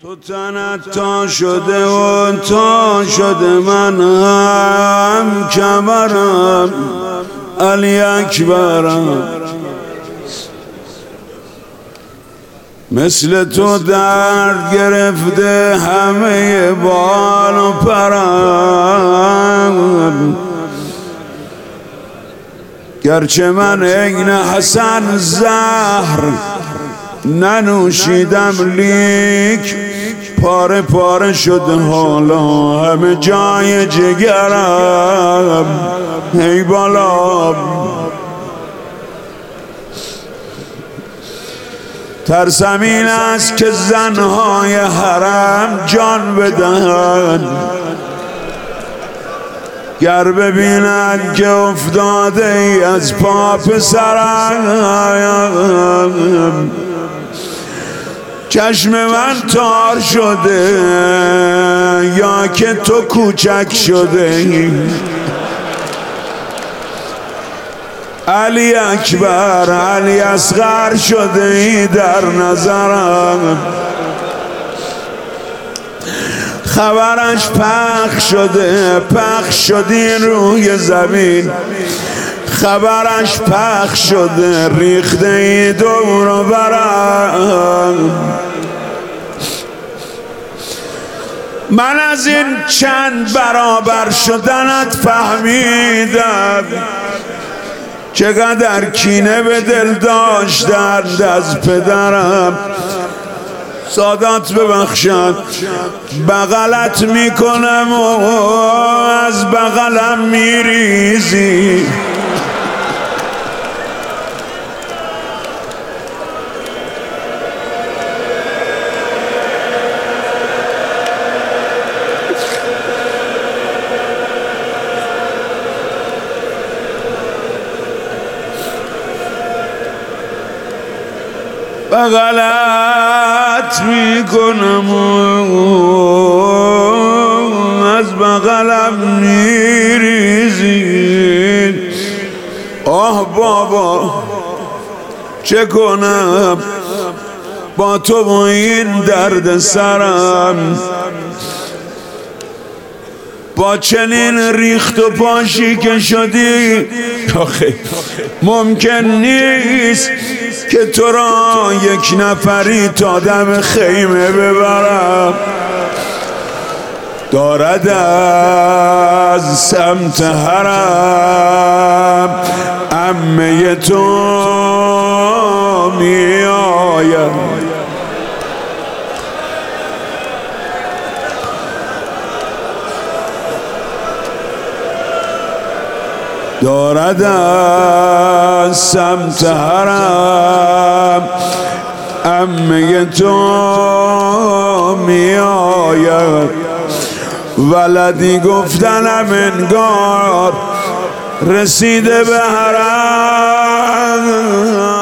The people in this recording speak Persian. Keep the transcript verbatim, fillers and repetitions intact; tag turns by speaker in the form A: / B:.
A: تو تنت تا شده و تا شده من هم کمرم علی اکبرم، مثل تو درد گرفته همه بال و پرم، گرچه من عین حسن زهر ننوشیدم لیک پاره پاره شد حالا همه جای جگرم. ای بالا ترسم این است که زنهای حرم جان بدهند، گر ببینند که افتاده ای از پا پسرم، چشم من تار شده یا که تو کوچک شده ای. علی اکبر علی اصغر شده ای در نظرم، خبرش پخش شده پخش شدی روی زمین، خبرش پخش شده ریخته ای دور و برم. من از این چند برابر شدنت فهمیدم چقدر کینه به دل داشتند از پدرم. سادات ببخشد بغلت میکنم و از بغلم میریزی، بغلت میکنم و از بغلم میریزی. آه بابا چه کنم با تو با این درد سرم، با چنین ریخت و پاشی که شدی آخه ممکن نیست که تو را یک نفری تا دم خیمه ببرم. دارد از سمت حرم عمه تو می آید، دارد از سمت حرم عمه تو می آید. ولدی گفتنم انگار رسیده به حرم،